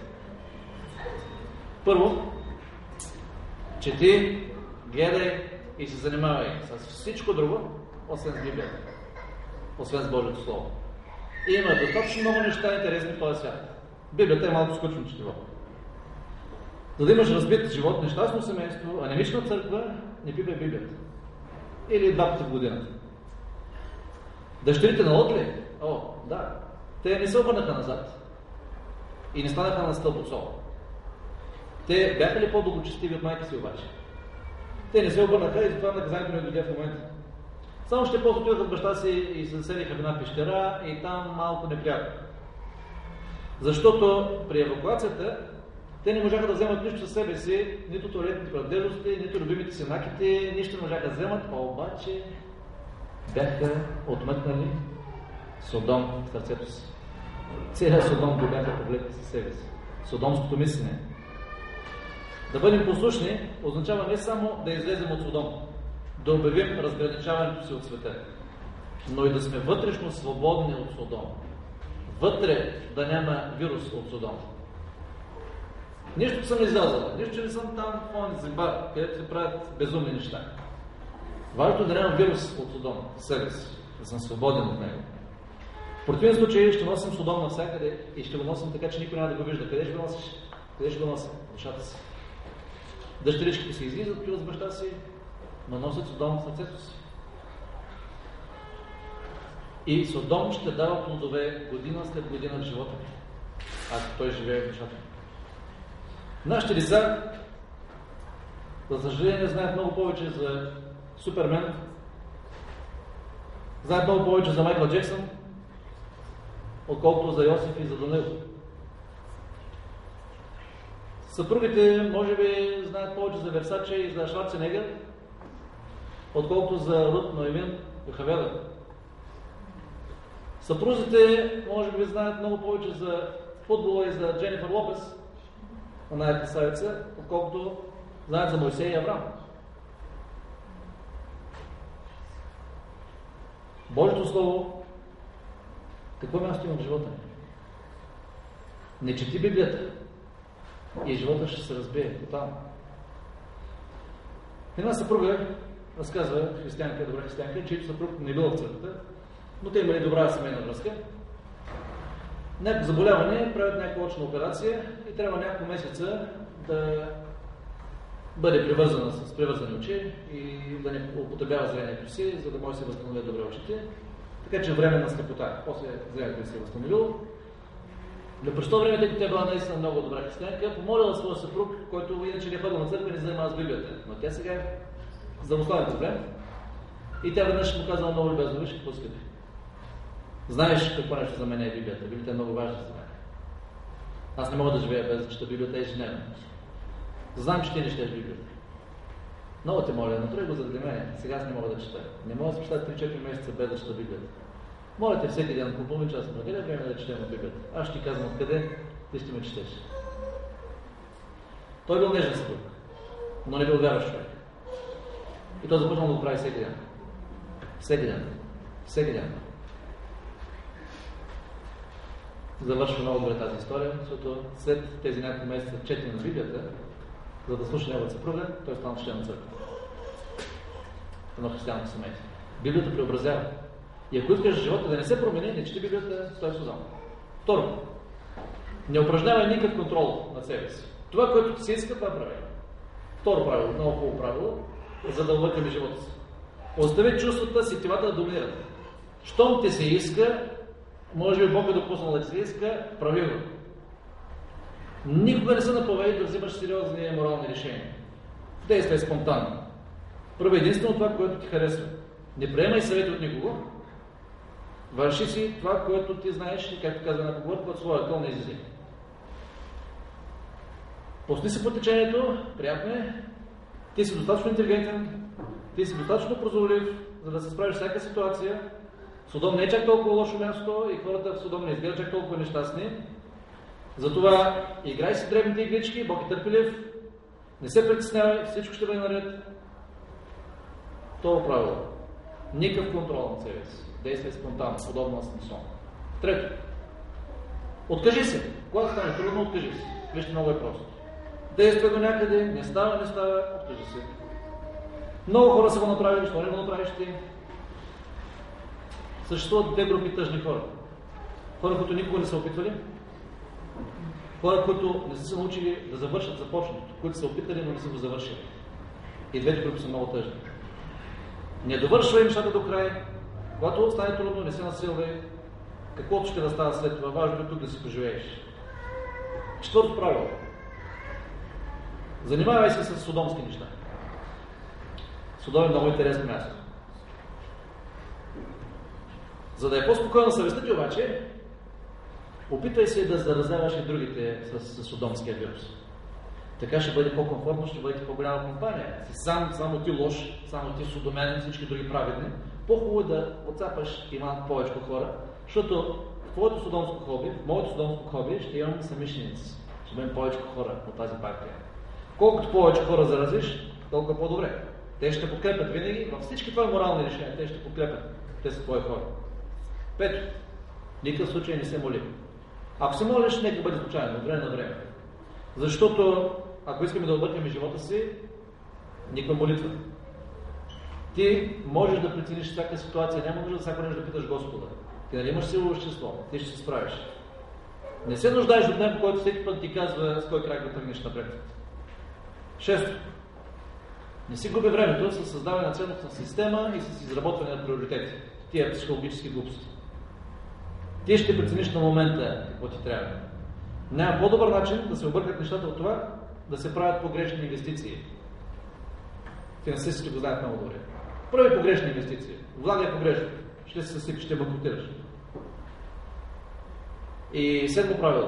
Първо, чети, гледай и се занимавай с всичко друго, освен с Библията. Освен с Божието Слово. И има достатъчно много неща интересни в този свят. Библията е малко скучно четиво. За да имаш разбит живот, нещастно семейство, анемична църква, не пипай Библията. Или 2 пъти в годината. Дъщерите на Лот ли? О, да. Те не се обърнаха назад. И не станаха на стълб от сол. Те бяха ли по-благочестиви от майка си обаче? Те не се обърнаха и затова наказанието не дойде в момента. Само ще после отидоха от баща си и се заселиха в една пещера и там малко неприятно. Защото при евакуацията те не можаха да вземат нищо със себе си, нито туалетните принадлежности, нито любимите си накити, нищо не можаха да вземат, обаче бяха отмъкнали Содом в сърцето си. Целият Содом го бяха повлекли със себе си. Содомското мислене. Да бъдем послушни означава не само да излезем от Содом, да обявим разграничаването си от света, но и да сме вътрешно свободни от Содом. Вътре да няма вирус от Содом. Нищо съм излязал, нищо, че не съм там в онзи бар, където се правят безумни неща. Важното е да няма вирус от Содом в себе си, да съм свободен от него. В противен случай ще носим Содом навсякъде и ще го носим така, че никой няма да го вижда. Къде ще го носиш? Къде ще го носим? Душата си. Дъщеричките си излизат, пиват с баща си, но носят Содом в сърцето си. И Содом ще дава плодове година след година в живота ни, ако той живее в душата. Нашите деца, за съжаление, знаят много повече за Супермен, знаят много повече за Майкъл Джексън, отколкото за Йосиф и за Данил. Съпругите, може би, знаят повече за Версаче и за Шварценегер, отколкото за Рут Ноемин и Хавела. Съпрузите, може би, знаят много повече за футбола и за Дженифър Лопес, она красавица, отколкото знаят за Мойсей и Авраам. Божието Слово, какво място има в живота ни? Не чети Библията и живота ще се разбие тотално. Една съпруга разказва, християнка, добра християнка, чието съпруг не бил в църквата, но те имали добра семейна връзка. Някакво заболяване, правят някаква очна операция и трябва няколко месеца да бъде привързана с привързани очи и да не употребява зрението си, за да може да се възстановят добре очите. Така че време на слепота. После зрението се е възстановило. Но през това време, тъй като тя била наистина много добра християнка, помолила своя съпруг, който иначе не ходил на църква и не занимава с Библията. Но тя сега е здравословен проблем. И тя веднъж му казала много любезно: виж какво скъпи. Знаеш какво нещо за мен е Библията. Библията е много важна за мен. Аз не мога да живея без да чета Библията ежедневно. Знам, че ти не четеш Библията. Много те моля, направи го заради мен. Сега аз не мога да чета. Не мога да се представя 3-4 месеца без да чета Библията. Моля те всеки ден, половин час на неделя, време да четем от Библията. Аз ще ти казвам откъде, ти ще ме четеш. Той бил нежен съпруг, но не бил вярващ човек. И той започнал да го прави всеки ден. Всеки ден. Всеки ден. Завършва много добре тази история, защото след тези няколко месеца четене на Библията, за да слуша неговата съпруга, той стана член на църква. Едно християнско семейство. Библията преобразява. И ако искаш живота да не се промени, не чети Библията, стой в Содом. Второ, не упражнявай никакъв контрол над себе си. Това, което ти се иска, това прави. Второ правило, много хубаво правило, за да объркаме живота си. Остави чувствата, сетивата да доминират. Щом ти се иска, може би Бог е допуснал да ти се иска, прави го. Никога не се наповеди да взимаш сериозни морални решения. Действай спонтанно. Прави единствено това, което ти харесва. Не приемай съвети от никого. Върши си това, което ти знаеш, както казва на поговорка, от своя кол не излезе. Пусни се по течението, приятно е. Ти си достатъчно интелигентен, ти си достатъчно прозорлив, за да се справиш всяка ситуация. Содом не е чак толкова лошо място и хората в Содом не изглеждат чак толкова нещастни. Затова играй си дребните игрички, Бог е търпелив, не се притеснявай, всичко ще бъде наред. Това правило. Никакъв контрол над себе си. Действай спонтанно, подобно на Самсон. Трето. Откажи се. Когато стане трудно, откажи се. Вижте, много е просто. Действай до някъде, не става, откажи се. Много хора са го направили, що не го направиш ти? Съществуват две групи тъжни хора. Хора, които никога не са опитвали. Хора, които не са се научили да завършат започнато, които са опитали, но не са го завършили. И двете групи са много тъжни. Не довършвай нещата до край. Когато стане трудно, не се насилвай. Каквото ще да става след това, важно е тук да си поживееш. Четвърто правило. Занимавай се с содомски неща. Содом е много интересно място. За да е по-спокойна съвестта ти обаче, опитай се да заразяваш и другите с содомския вирус. Така ще бъде по-комфортно, ще бъде по-голяма компания. Си само ти лош, само ти содомен, всички други праведни. По-хубаво е да отцапаш и малко повече хора, защото в твоето содомско хоби, в моето содомско хоби ще имам самишленици. Ще бъдем повече хора от тази партия. Колкото повече хора заразиш, толкова по-добре. Те ще подкрепят винаги, във всички твои морални решения, те ще подкрепят. Те са твои хора. Пето. Никакъв случай не се моли. Ако се молиш, нека бъде случайно, от време на време. Защото, ако искаме да объркаме живота си, никаква молитва. Ти можеш да прецениш всяка ситуация, няма нужда да всяко нещо да питаш Господа. Ти нали имаш силово вещество, ти ще се справиш. Не се нуждаеш от него, който всеки път ти казва с кой крак да тръгнеш напред. Шесто. Не си губи времето с създаване на ценностна система и с изработване на приоритети. Тия психологически глупости. Ти ще прецениш на момента какво ти трябва. Няма по-добър начин да се объркат нещата от това, да се правят погрешни инвестиции. Финансистите го знаят много добре. Прави погрешни инвестиции. Влагай погрешно. Ще се съсипиш, ще банкротираш. И седмо правило.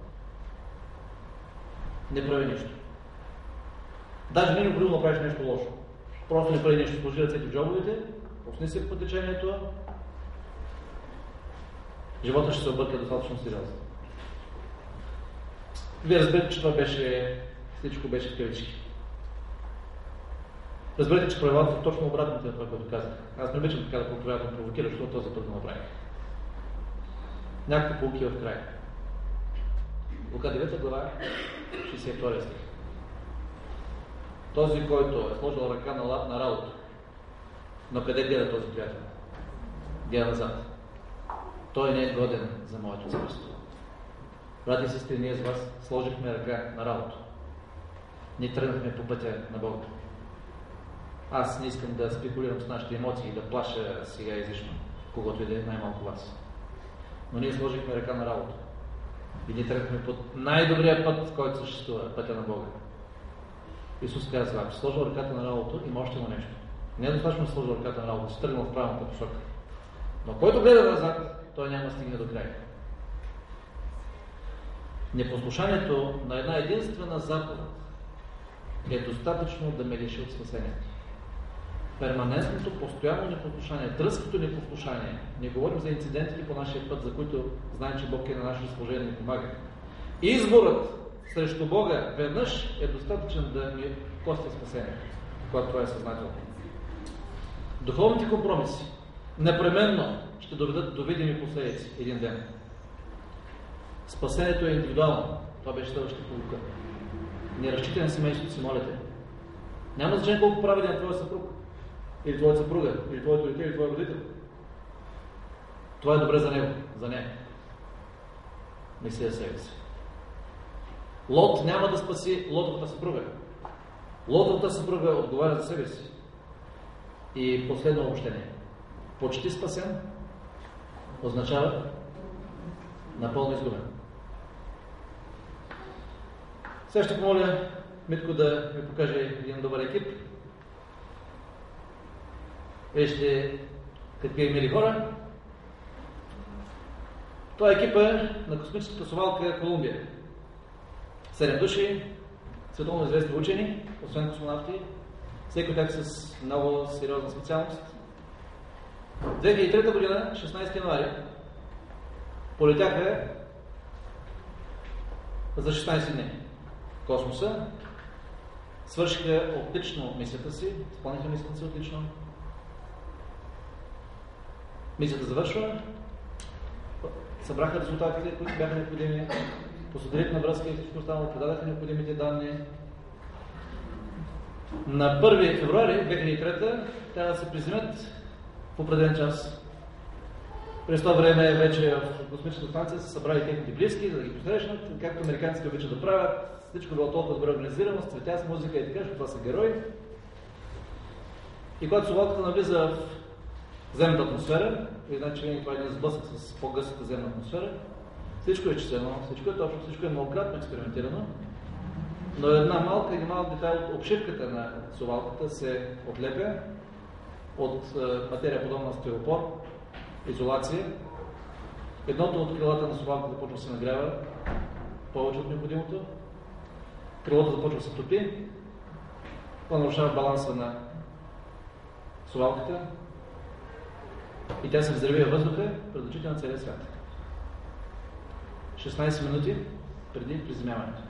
Не прави нищо. Даже не е необходимо да правиш нещо лошо. Просто не прави нещо. Сложи ръцете в джобовете, пусни се по течението. Живота ще се обърка достатъчно сериозно. Вие разберете, че това всичко беше в кавички. Разберете, че правилата са точно обратните на това, което казах. Аз не обичам така да провокира, защото този път го направих. Някакви полуки в края. Лука 9 глава, 62 стих. Този, който е сложил ръка на работа, но къде гледа този приятел? Гледа назад. Той не е годен за моето царство. Брати и сестри, ние с вас сложихме ръка на работа. Ние тръгнахме по пътя на Бога. Аз не искам да спекулирам с нашите емоции и да плаша сега излишно, когато и да е най-малко вас. Но ние сложихме ръка на работа. И ние тръгнахме под най-добрия път, който съществува, пътя на Бога. Исус казва, ако сложил ръката на работа, има още нещо. Не е достатъчно да сложил ръката на работа, си тръгнал в правилната посока. Но който гледа назад, той няма да стигне до край. Непослушанието на една единствена заповед е достатъчно да ме лиши от спасението. Перманентното, постоянно непослушание, дръзкото непослушание. Не говорим за инцидентите по нашия път, за които знаем, че Бог е на наше разположение и помага. Изборът срещу Бога веднъж е достатъчен да ми коства спасение, когато това е съзнателно. Духовните компромиси непременно ще доведат до видими последици един ден. Спасението е индивидуално. Това беше следващата полука. Не разчитай на семейството си, молите. Няма значение колко праведен е твоя съпруг, или твоя съпруга, или твоето дете, или твоя родител. Това е добре за него, за нея. Мисли за себе си. Лот няма да спаси Лотовата съпруга. Лотовата съпруга отговаря за себе си. И последно обобщение. Почти спасен означава напълно изгубен. Сега ще помоля Митко да ми покаже един добър екип. Вижте какви мили хора. Това е екипа на космическата совалка Колумбия. 7 души, световно известни учени, освен космонавти, всеки от тях с много сериозна специалност. 2003 година, 16 януари, полетяха за 16 дни в космоса, свършиха отлично мисията си, изпълниха мисията си отлично. Мисията завършва, събраха резултатите, които бяха необходими, посоделиха на връзка и всичко останало, предадаха необходимите данни. На 1 февруари 2003 трябва да се приземят в определен час. През това време вече в космическата станция са събрали техните близки, за да ги посрещнат, както американците обичат да правят. Всичко било толкова добре организирано, с цветя, с музика и така, защото това са герои. И когато совалката навлиза в земната атмосфера, и значи винаги това е един сблъсък с по-гъстата земна атмосфера, всичко е числено, всичко е точно, всичко е многократно експериментирано, но една малка или малък детайл от обшивката на совалката се отлепя от материя подобна на стилопор, изолация. Едното от крилата на совалката започва да се нагрява повече от необходимото, крилото започва да се топи, това нарушава баланса на совалката и тя се взриви във въздуха пред очите на целия свят. 16 минути преди приземяването.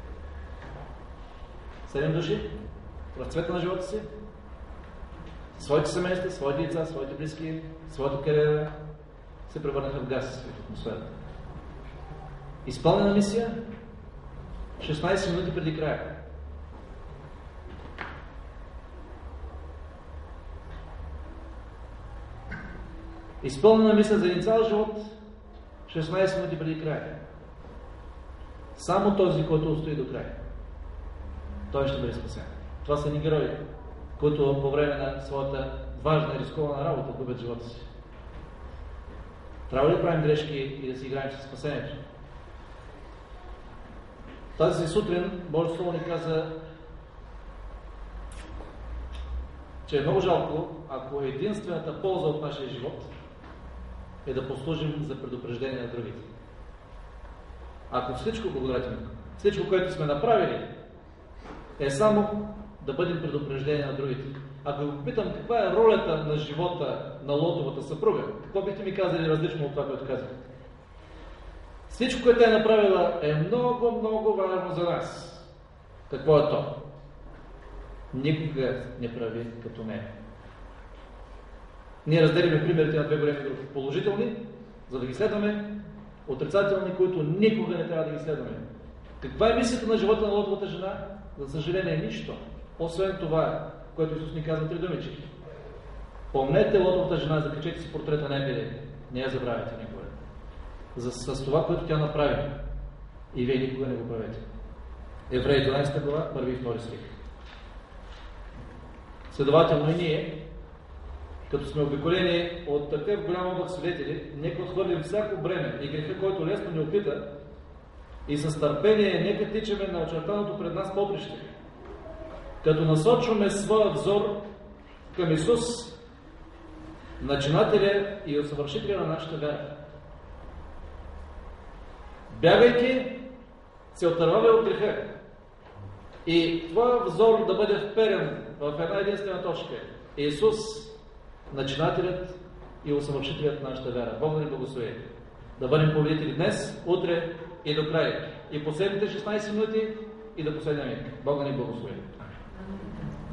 7 души в разцвета на живота си, своите семейства, своите деца, своите близки, своята кариера се превърнаха в газ в атмосферата. Изпълнена мисия 16 минути преди края. Изпълнена мисия за един цял живот 16 минути преди края. Само този, който устои до края, той ще бъде спасен. Това са ни герои, които по време на своята важна и рискована работа губят живота си. Трябва ли да правим грешки и да си играем със спасението? Тази сутрин Божието Слово ни каза, че е много жалко, ако единствената полза от нашия живот е да послужим за предупреждение на другите. Ако всичко, благодаря, всичко, което сме направили, е само да бъдем предупреждение на другите. Ако ви попитам каква е ролята на живота на Лотовата съпруга, какво бихте ми казали различно от това, което казах? Всичко, което е направила, е много, много важно за нас. Какво е то? Никога не прави като нея. Ние разделиме примерите на две големи групи. Положителни, за да ги следваме, отрицателни, които никога не трябва да ги следваме. Каква е мисията на живота на Лотовата жена? За съжаление, нищо. Освен това, което Исус ни казва 3 думички. Помнете Лотовата жена, закачете си портрета някъде. Не я забравяйте никога. С това, което тя направи. И вие никога не го правете. Евреи 12 глава, 1 и 2 стих. Следователно и ние, като сме обиколени от такъв голям облак свидетели, нека отхвърлим всяко бреме и греха, който лесно ни опита, и с търпение нека тичаме на очертаното пред нас поприще, като насочваме своя взор към Исус, начинателя и усъвършителя на нашата вяра. Бягайки, се отърваме от греха и твоя взор да бъде вперен в една единствена точка. Исус, начинателят и усъвършителят на нашата вяра. Бог да ни благослови. Да бъдем победители днес, утре и до края. и последните 16 минути и до последния миг. Бог да ни благослови.